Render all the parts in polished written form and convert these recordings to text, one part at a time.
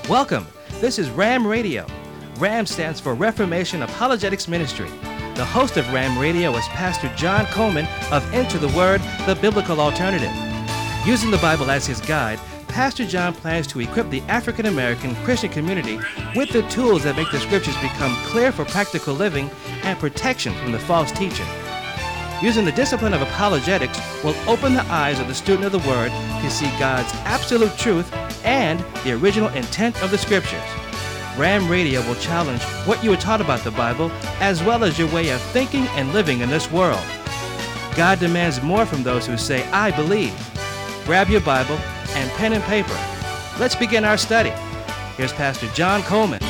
Welcome. This is RAM Radio. RAM stands for Reformation Apologetics Ministry. The host of RAM Radio is Pastor John Coleman of Into the Word, the Biblical Alternative. Using the Bible as his guide, Pastor John plans to equip the African American Christian community with the tools that make the scriptures become clear for practical living and protection from the false teaching. Using the discipline of apologetics will open the eyes of the student of the Word to see God's absolute truth and the original intent of the Scriptures. RAM Radio will challenge what you were taught about the Bible, as well as your way of thinking and living in this world. God demands more from those who say, I believe. Grab your Bible and pen and paper. Let's begin our study. Here's Pastor John Coleman.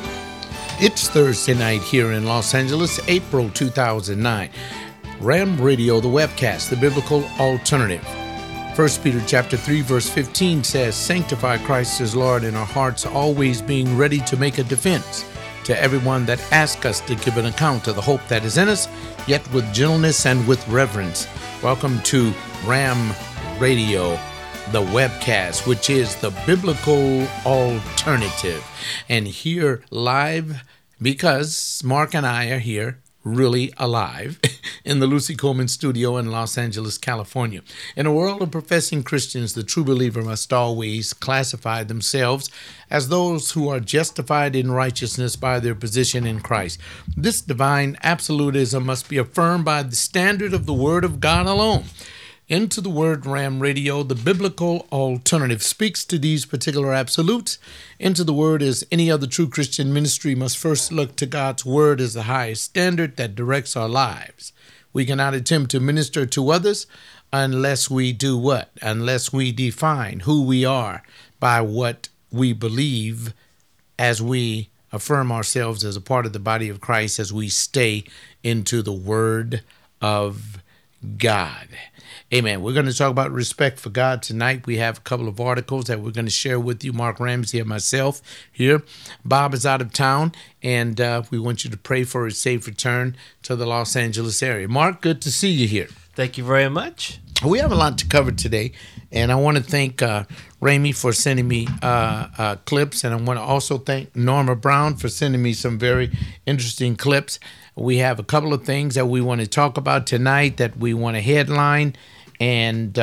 It's Thursday night here in Los Angeles, April 2009. RAM Radio, the webcast, the biblical alternative. 1 Peter chapter 3, verse 15 says, Sanctify Christ as Lord in our hearts, always being ready to make a defense to everyone that asks us to give an account of the hope that is in us, yet with gentleness and with reverence. Welcome to RAM Radio, the webcast, which is the biblical alternative. And here live, because Mark and I are here, really alive, in the Lucy Coleman studio in Los Angeles, California. In a world of professing Christians, the true believer must always classify themselves as those who are justified in righteousness by their position in Christ. This divine absolutism must be affirmed by the standard of the Word of God alone. Into the Word RAM Radio, the biblical alternative, speaks to these particular absolutes. Into the Word, as any other true Christian ministry, must first look to God's Word as the highest standard that directs our lives. We cannot attempt to minister to others unless we do what? Unless we define who we are by what we believe, as we affirm ourselves as a part of the body of Christ, as we stay into the Word of God. Amen. We're going to talk about respect for God tonight. We have a couple of articles that we're going to share with you. Mark Ramsey and myself here. Bob is out of town, and we want you to pray for his safe return to the Los Angeles area. Mark, good to see you here. Thank you very much. We have a lot to cover today, and I want to thank Ramey for sending me clips, and I want to also thank Norma Brown for sending me some very interesting clips. We have a couple of things that we want to talk about tonight that we want to headline, and,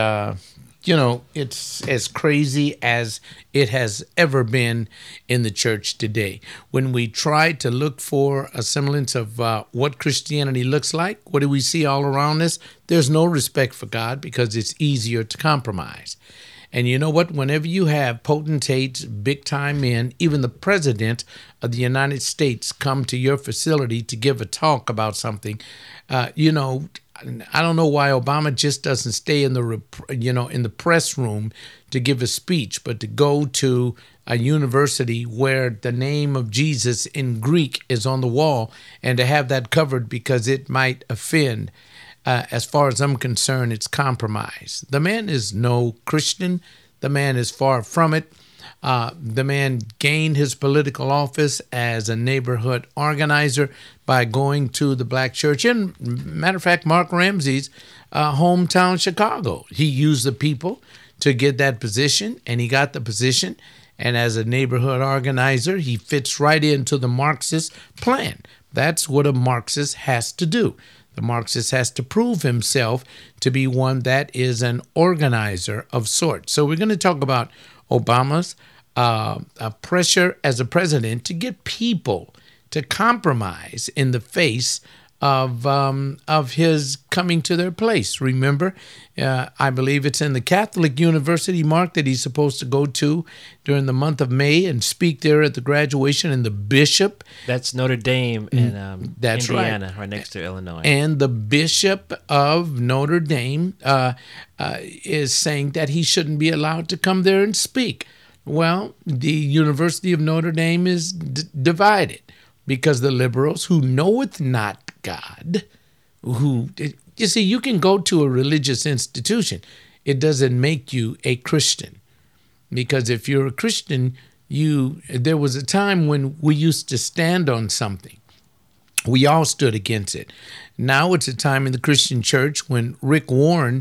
it's as crazy as it has ever been in the church today. When we try to look for a semblance of what Christianity looks like, what do we see all around us? There's no respect for God because it's easier to compromise. And you know what? Whenever you have potentates, big-time men, even the president of the United States come to your facility to give a talk about something, I don't know why Obama just doesn't stay in the press room to give a speech, but to go to a university where the name of Jesus in Greek is on the wall and to have that covered because it might offend. As far as I'm concerned, it's compromise. The man is no Christian. The man is far from it. The man gained his political office as a neighborhood organizer by going to the black church. And matter of fact, Mark Ramsey's hometown, Chicago. He used the people to get that position, and he got the position. And as a neighborhood organizer, he fits right into the Marxist plan. That's what a Marxist has to do. The Marxist has to prove himself to be one that is an organizer of sorts. So we're going to talk about Obama's pressure as a president to get people to compromise in the face of his coming to their place. Remember, I believe it's in the Catholic University, Mark, that he's supposed to go to during the month of May and speak there at the graduation, and the bishop. That's Notre Dame in Indiana, right next to Illinois. And the bishop of Notre Dame is saying that he shouldn't be allowed to come there and speak. Well, the University of Notre Dame is divided because the liberals, who knoweth not God, you can go to a religious institution. It doesn't make you a Christian. Because if you're a Christian, there was a time when we used to stand on something. We all stood against it. Now it's a time in the Christian church when Rick Warren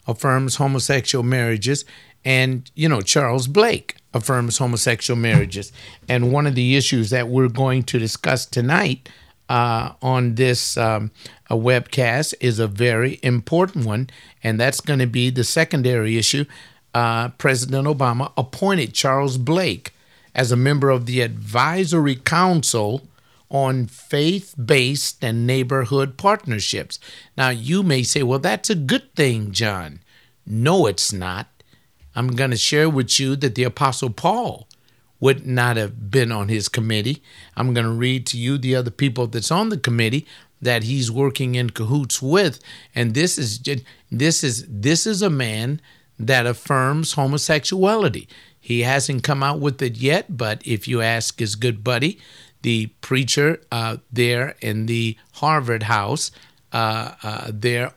affirms homosexual marriages, and, Charles Blake affirms homosexual marriages. And one of the issues that we're going to discuss tonight on this webcast is a very important one, and that's going to be the secondary issue. President Obama appointed Charles Blake as a member of the Advisory Council on Faith-Based and Neighborhood Partnerships. Now, you may say, well, that's a good thing, John. No, it's not. I'm going to share with you that the Apostle Paul would not have been on his committee. I'm going to read to you the other people that's on the committee that he's working in cahoots with. And this is a man that affirms homosexuality. He hasn't come out with it yet, but if you ask his good buddy, the preacher there in the Harvard House, Alan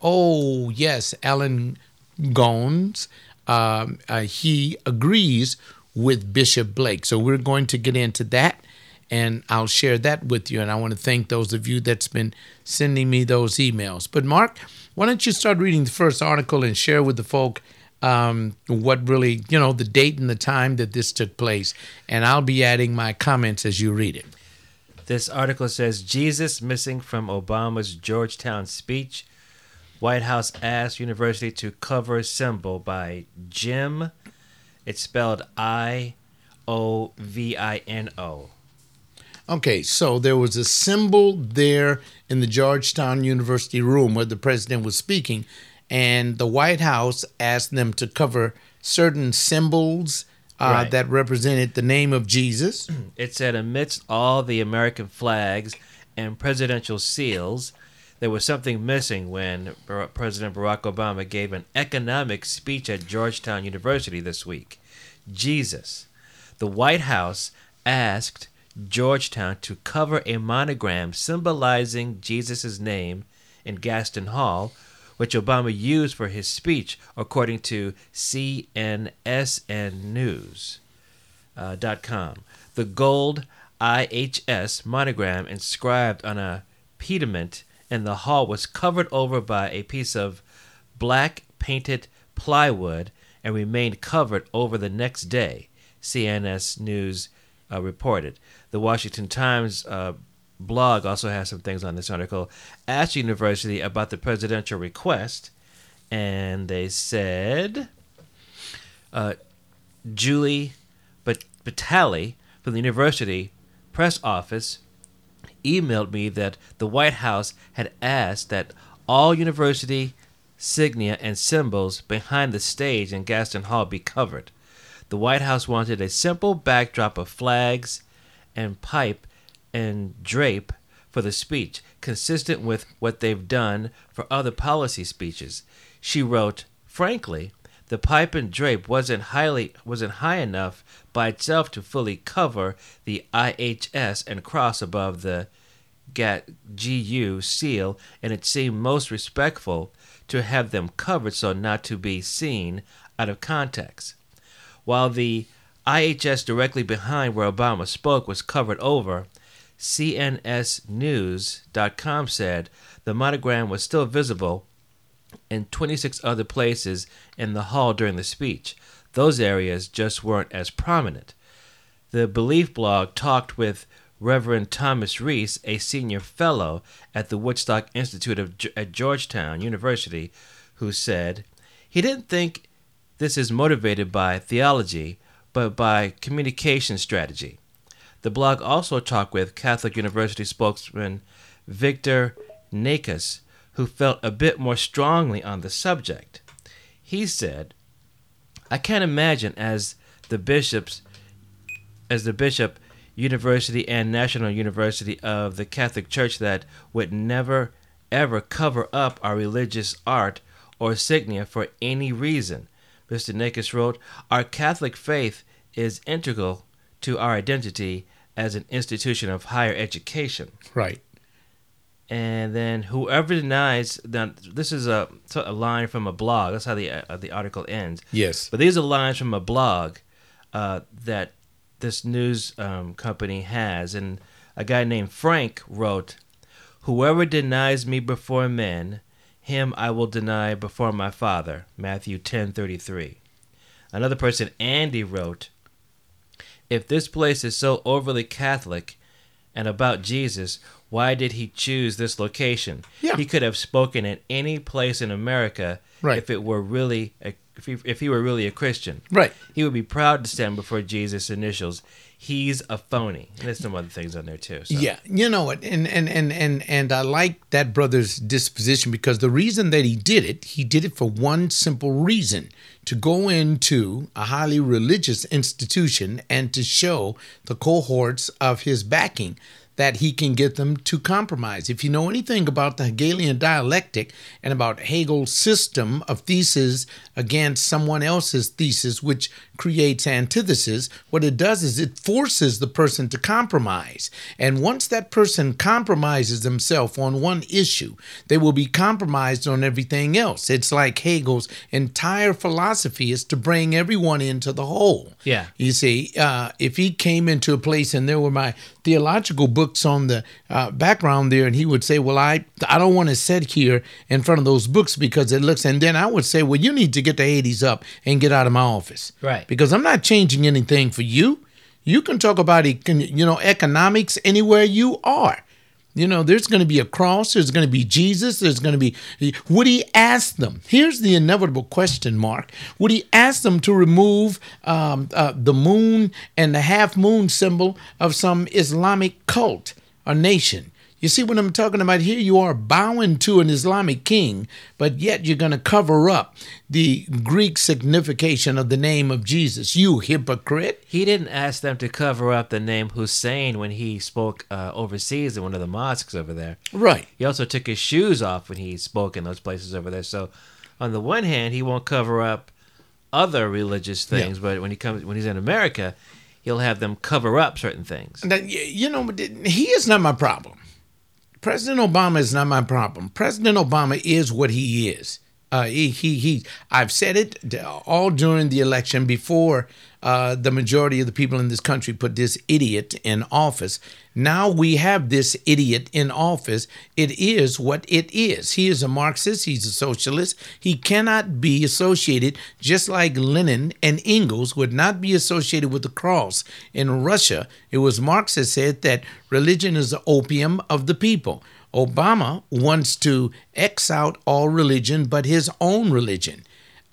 Gones, he agrees with Bishop Blake. So we're going to get into that, and I'll share that with you. And I want to thank those of you that's been sending me those emails. But Mark, why don't you start reading the first article and share with the folk what really, the date and the time that this took place. And I'll be adding my comments as you read it. This article says, Jesus missing from Obama's Georgetown speech. White House asks university to cover symbol by Jim. It's spelled I-O-V-I-N-O. Okay, so there was a symbol there in the Georgetown University room where the president was speaking, and the White House asked them to cover certain symbols that represented the name of Jesus. It said, amidst all the American flags and presidential seals, there was something missing when President Barack Obama gave an economic speech at Georgetown University this week. Jesus. The White House asked Georgetown to cover a monogram symbolizing Jesus' name in Gaston Hall, which Obama used for his speech, according to CNSNnews.com. The gold IHS monogram inscribed on a pediment in the hall was covered over by a piece of black painted plywood and remained covered over the next day, CNS News reported. The Washington Times blog also has some things on this article. Asked University about the presidential request, and they said Julie Batali from the university press office emailed me that the White House had asked that all university insignia and symbols behind the stage in Gaston Hall be covered. The White House wanted a simple backdrop of flags and pipe and drape for the speech, consistent with what they've done for other policy speeches. She wrote, frankly, the pipe and drape wasn't high enough by itself to fully cover the IHS and cross above the GU seal, and it seemed most respectful to have them covered so not to be seen out of context. While the IHS directly behind where Obama spoke was covered over, CNSNews.com said the monogram was still visible in 26 other places in the hall during the speech. Those areas just weren't as prominent. The Belief blog talked with Reverend Thomas Reese, a senior fellow at the Woodstock Institute at Georgetown University, who said he didn't think this is motivated by theology, but by communication strategy. The blog also talked with Catholic University spokesman Victor Nakas, who felt a bit more strongly on the subject. He said, I can't imagine as the bishop, University and National University of the Catholic Church that would never, ever cover up our religious art or insignia for any reason. Mr. Nakas wrote, our Catholic faith is integral to our identity as an institution of higher education. Right. And then whoever denies, this is a line from a blog. That's how the article ends. Yes. But these are lines from a blog that this news company has. And a guy named Frank wrote, whoever denies me before men him I will deny before my Father. Matthew 10:33. Another person, Andy, wrote, if this place is so overly Catholic and about Jesus, why did he choose this location? Yeah. He could have spoken at any place in America Right. if it were really if he were really a Christian. Right. He would be proud to stand before Jesus' initials. He's a phony. And there's some other things on there too. So. Yeah, you know what, and I like that brother's disposition, because the reason that he did it for one simple reason: to go into a highly religious institution and to show the cohorts of his backing that he can get them to compromise. If you know anything about the Hegelian dialectic and about Hegel's system of thesis against someone else's thesis, which creates antithesis, what it does is it forces the person to compromise. And once that person compromises themselves on one issue, they will be compromised on everything else. It's like Hegel's entire philosophy is to bring everyone into the whole. Yeah. You see, if he came into a place and there were my theological books on the background there, and he would say, well, I don't want to sit here in front of those books because it looks, and then I would say, well, you need to get the Hades up and get out of my office. Right. Because I'm not changing anything for you. You can talk about, economics anywhere you are. There's going to be a cross. There's going to be Jesus. There's going to be, would he ask them? Here's the inevitable question, Mark. Would he ask them to remove the moon and the half moon symbol of some Islamic cult or nation? You see what I'm talking about here? You are bowing to an Islamic king, but yet you're going to cover up the Greek signification of the name of Jesus. You hypocrite. He didn't ask them to cover up the name Hussein when he spoke overseas in one of the mosques over there. Right. He also took his shoes off when he spoke in those places over there. So on the one hand, he won't cover up other religious things, but when he's in America, he'll have them cover up certain things. Now, he is not my problem. President Obama is not my problem. President Obama is what he is. I've said it all during the election before the majority of the people in this country put this idiot in office. Now we have this idiot in office. It is what it is. He is a Marxist. He's a socialist. He cannot be associated, just like Lenin and Engels would not be associated with the cross. In Russia, it was Marx that said that religion is the opium of the people. Obama wants to X out all religion but his own religion.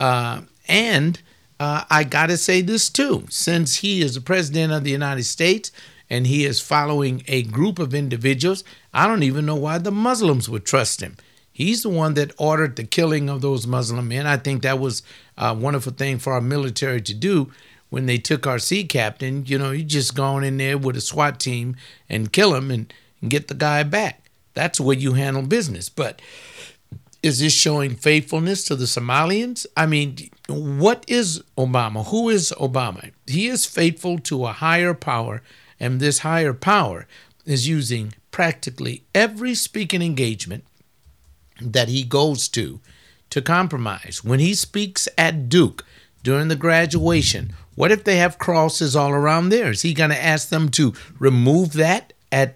And I got to say this too, since he is the president of the United States and he is following a group of individuals, I don't even know why the Muslims would trust him. He's the one that ordered the killing of those Muslim men. I think that was a wonderful thing for our military to do when they took our sea captain. You just go in there with a SWAT team and kill him and get the guy back. That's the way you handle business. But is this showing faithfulness to the Somalians? I mean, what is Obama? Who is Obama? He is faithful to a higher power, and this higher power is using practically every speaking engagement that he goes to compromise. When he speaks at Duke during the graduation, what if they have crosses all around there? Is he going to ask them to remove that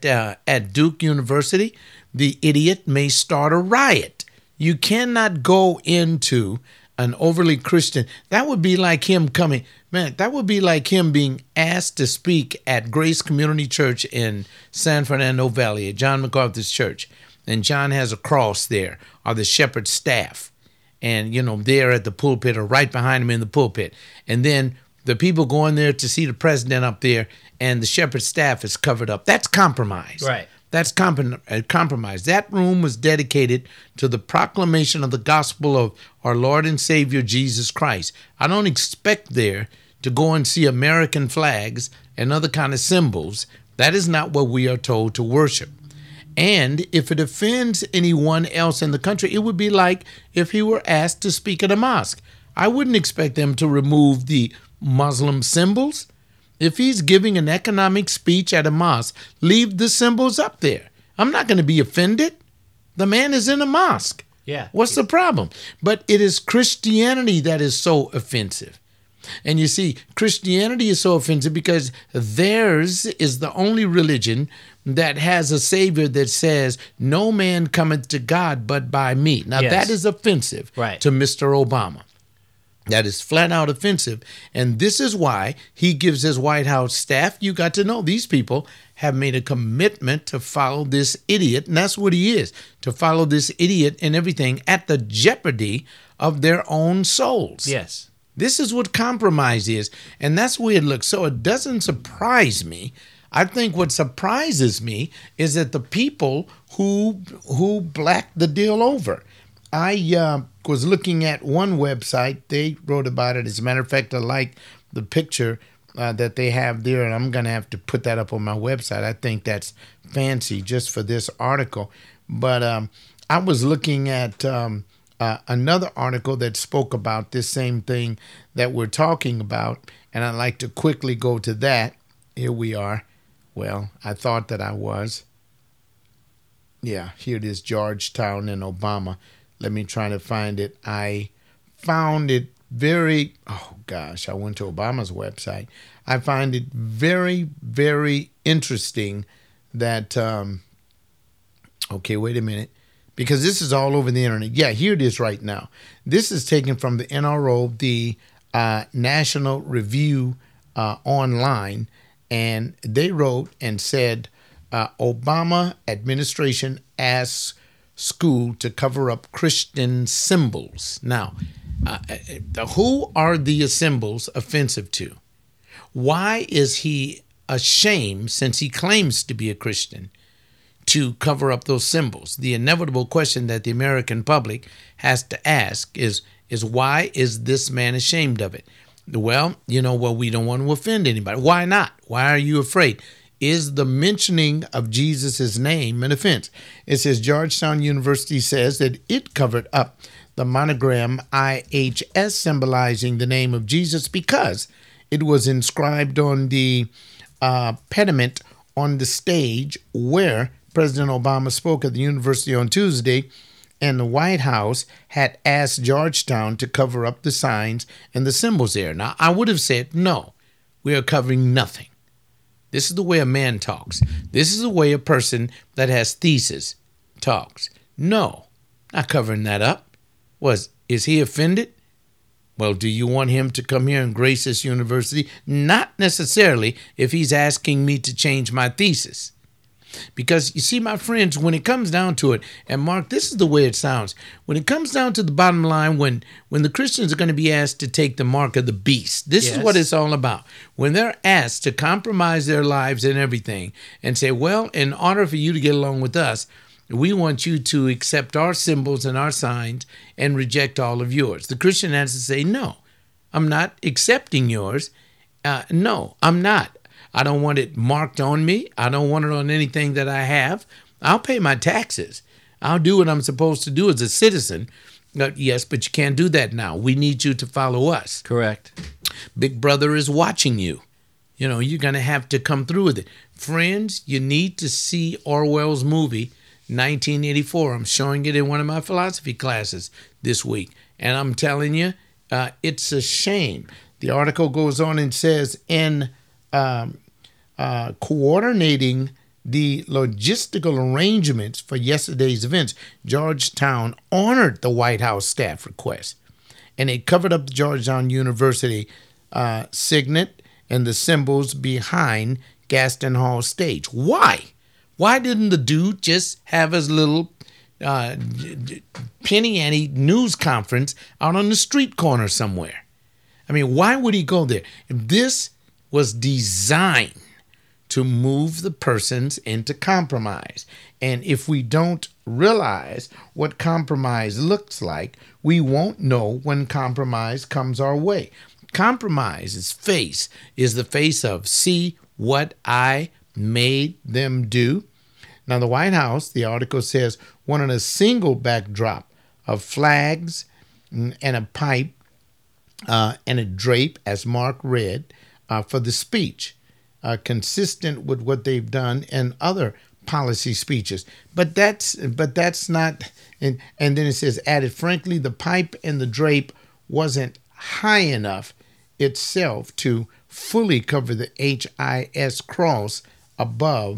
at Duke University? The idiot may start a riot. You cannot go into an overly Christian. That would be like him coming, man, that would be like him being asked to speak at Grace Community Church in San Fernando Valley, at John MacArthur's church. And John has a cross there, or the shepherd's staff. And, there at the pulpit or right behind him in the pulpit. And then the people going there to see the president up there and the shepherd's staff is covered up. That's compromise. Right. That's compromise. That room was dedicated to the proclamation of the gospel of our Lord and Savior, Jesus Christ. I don't expect there to go and see American flags and other kind of symbols. That is not what we are told to worship. And if it offends anyone else in the country, it would be like if he were asked to speak at a mosque. I wouldn't expect them to remove the Muslim symbols. If he's giving an economic speech at a mosque, leave the symbols up there. I'm not going to be offended. The man is in a mosque. Yeah. What's the problem? But it is Christianity that is so offensive. And you see, Christianity is so offensive because theirs is the only religion that has a Savior that says, no man cometh to God but by me. Now, Yes. that is offensive Right. to Mr. Obama. That is flat out offensive. And this is why he gives his White House staff, you got to know these people have made a commitment to follow this idiot. And that's what he is, to follow this idiot and everything at the jeopardy of their own souls. Yes. This is what compromise is. And that's where it looks. So it doesn't surprise me. I think what surprises me is that the people who blacked the deal over. I was looking at one website. They wrote about it. As a matter of fact, I like the picture that they have there, and I'm going to have to put that up on my website. I think that's fancy just for this article. But I was looking at another article that spoke about this same thing that we're talking about, and I'd like to quickly go to that. Here we are. Well, I thought that I was. Yeah, here it is, Georgetown and Obama. Let me try to find it. I found it very, I went to Obama's website. I find it very, very interesting that, okay, wait a minute, because this is all over the internet. Yeah, here it is right now. This is taken from the NRO, the National Review online, and they wrote and said, Obama administration asks school to cover up Christian symbols. Now, who are the symbols offensive to? Why is he ashamed, since he claims to be a Christian, to cover up those symbols? The inevitable question that the American public has to ask is why is this man ashamed of it? Well, we don't want to offend anybody. Why not? Why are you afraid? Is the mentioning of Jesus' name an offense? It says Georgetown University says that it covered up the monogram IHS symbolizing the name of Jesus because it was inscribed on the pediment on the stage where President Obama spoke at the university on Tuesday, and the White House had asked Georgetown to cover up the signs and the symbols there. Now, I would have said, no, we are covering nothing. This is the way a man talks. This is the way a person that has thesis talks. No, not covering that up. Is he offended? Well, do you want him to come here and grace this university? Not necessarily if he's asking me to change my thesis. Because you see, my friends, when it comes down to it, and Mark, this is the way it sounds. When it comes down to the bottom line, when the Christians are going to be asked to take the mark of the beast, this is what it's all about. When they're asked to compromise their lives and everything and say, well, in order for you to get along with us, we want you to accept our symbols and our signs and reject all of yours. The Christian has to say, no, I'm not accepting yours. No, I'm not. I don't want it marked on me. I don't want it on anything that I have. I'll pay my taxes. I'll do what I'm supposed to do as a citizen. Yes, but you can't do that now. We need you to follow us. Correct. Big Brother is watching you. You're going to have to come through with it. Friends, you need to see Orwell's movie, 1984. I'm showing it in one of my philosophy classes this week. And I'm telling you, it's a shame. The article goes on and says, in coordinating the logistical arrangements for yesterday's events, Georgetown honored the White House staff request, and it covered up the Georgetown University signet and the symbols behind Gaston Hall stage. Why? Why didn't the dude just have his little penny ante news conference out on the street corner somewhere? I mean, why would he go there? This was designed to move the persons into compromise. And if we don't realize what compromise looks like, we won't know when compromise comes our way. Compromise's face is the face of, see what I made them do. Now, the White House, the article says, wanted a single backdrop of flags and a pipe and a drape, as Mark read, for the speech, consistent with what they've done in other policy speeches. But that's not, and then it says, added, frankly, the pipe and the drape wasn't high enough itself to fully cover the HIS cross above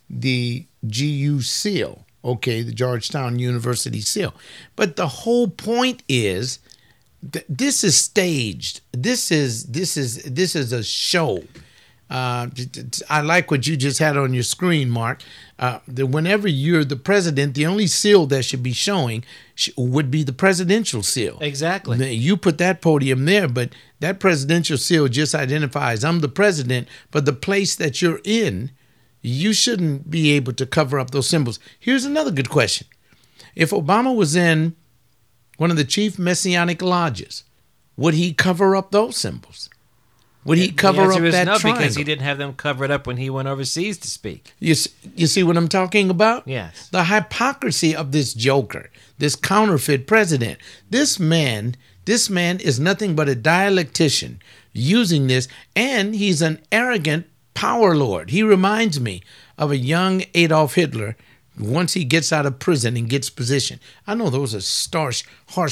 the GU seal, okay, the Georgetown University seal. But the whole point is this is staged. This is a show. I like what you just had on your screen, Mark. That whenever you're the president, the only seal that should be showing would be the presidential seal. Exactly. You put that podium there, but that presidential seal just identifies I'm the president, but the place that you're in, you shouldn't be able to cover up those symbols. Here's another good question. If Obama was in one of the chief Messianic lodges, would he cover up those symbols? Would he cover up that triangle? Because he didn't have them covered up when he went overseas to speak. You see what I'm talking about? Yes. The hypocrisy of this joker, this counterfeit president. This man is nothing but a dialectician using this, and he's an arrogant power lord. He reminds me of a young Adolf Hitler once he gets out of prison and gets position. I know those are harsh